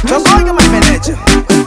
Jogoke my manager.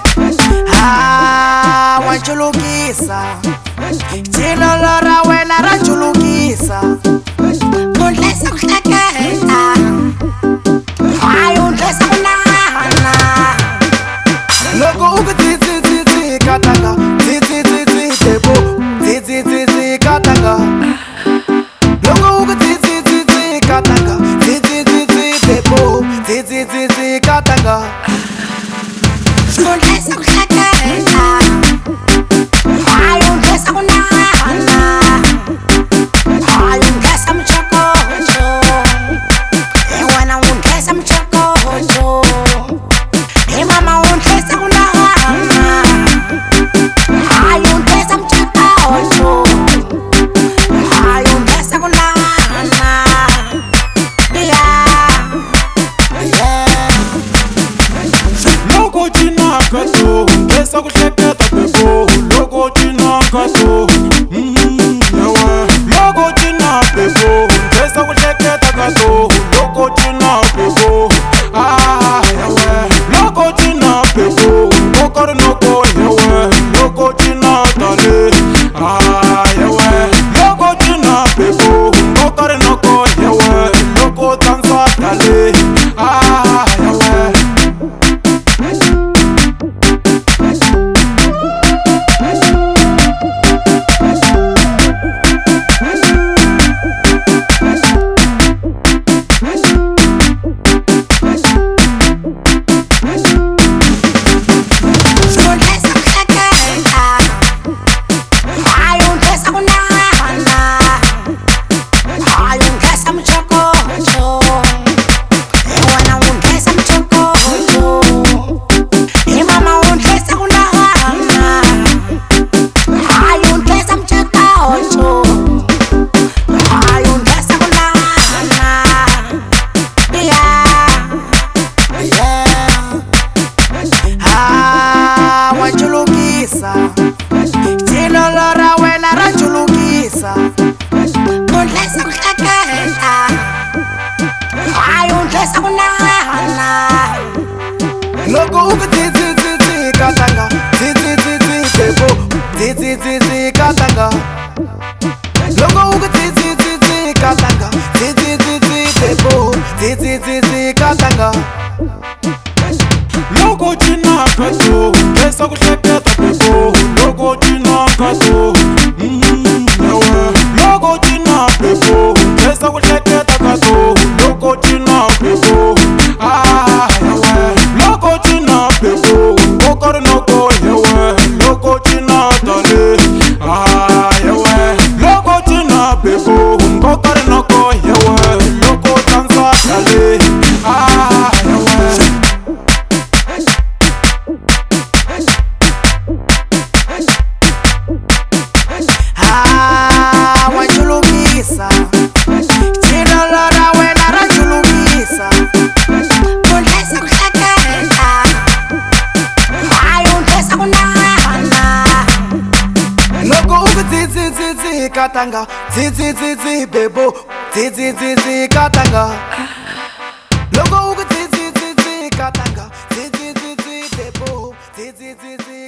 Wanchulukisa Chilo lora wena rachulukisa Undlesa kuhlekela Hayi undlesa kunahana Loko uku tsi katanga Tsi tebo Tsi katanga Loko uku tsi katanga Tsi tebo Tsi katanga Undlesa kuhlekela Hayi undlesa kunahana Hayi undlesa mchokocho Wena undlesa mchokocho Mama undlesa kunahana Hayi undlesa mchokocho Hayi undlesa kunahana Loko chinakato undlesa kuhleketa bebo Loko chinakato Loko china bebo undlesa kuhleketa kato Loko china bebo Loko china bebo Kokoro noko yewe Loko china tale Loko china bebo Kokoro noko yewe Loko tansa tale Chilo lora wena rachulukisa Undlesa kuhlekela Hayi undlesa kunahana Loko uku tsi katanga Tsi tebo Tsi katanga Loko uku tsi katanga Tsi tebo Tsi katanga Loko chinakato undlesa kuhleketa bebo Loko chinakato Loko china bebo undlesa kuhleketa kato Loko china bebo Loko china bebo Kokoro noko yewe Loko china tale Loko china bebo Kokoro noko yewe Loko tansa tale Wanchulukisa Chilo lora wena rachulukisa Undlesa kuhlekela Hayi undlesa kunahana Loko uku tsi katanga Tsi bebo Tsi katanga Loko uku tsi katanga Tsi bebo Tsi